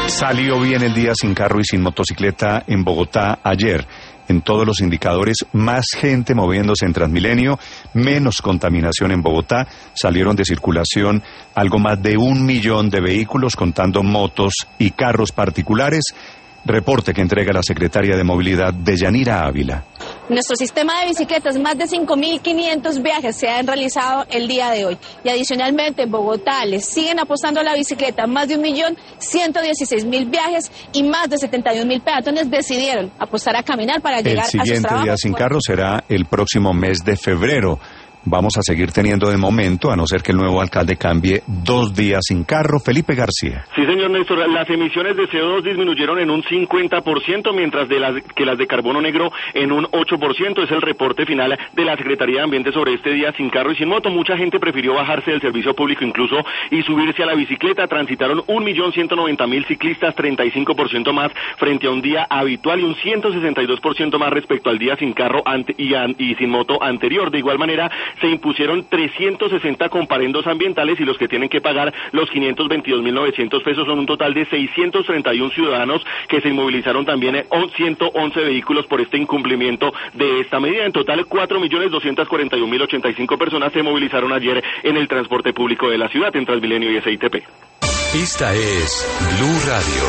Salió bien el día sin carro y sin motocicleta en Bogotá ayer. En todos los indicadores, más gente moviéndose en Transmilenio, menos contaminación en Bogotá. Salieron de circulación algo más de 1 millón de vehículos, contando motos y carros particulares. Reporte que entrega la secretaria de Movilidad, Deyanira Ávila. Nuestro sistema de bicicletas, más de 5.500 viajes se han realizado el día de hoy. Y adicionalmente en Bogotá les siguen apostando a la bicicleta, más de 1.116.000 viajes y más de 71.000 peatones decidieron apostar a caminar para llegar a sus trabajos. El siguiente día sin carro será el próximo mes de febrero. Vamos a seguir teniendo de momento, a no ser que el nuevo alcalde cambie, 2 días sin carro. Felipe García. Sí, señor Néstor, las emisiones de CO2 disminuyeron en un 50%, mientras que las de carbono negro en un 8%. Es el reporte final de la Secretaría de Ambiente sobre este día sin carro y sin moto. Mucha gente prefirió bajarse del servicio público incluso y subirse a la bicicleta. Transitaron 1.190.000 ciclistas, 35% más frente a un día habitual y un 162% más respecto al día sin carro y sin moto anterior. De igual manera, se impusieron 360 comparendos ambientales y los que tienen que pagar los 522.900 pesos son un total de 631 ciudadanos que se inmovilizaron también 111 vehículos por este incumplimiento de esta medida. En total, 4.241.085 personas se movilizaron ayer en el transporte público de la ciudad, en Transmilenio y SITP. Esta es Blue Radio.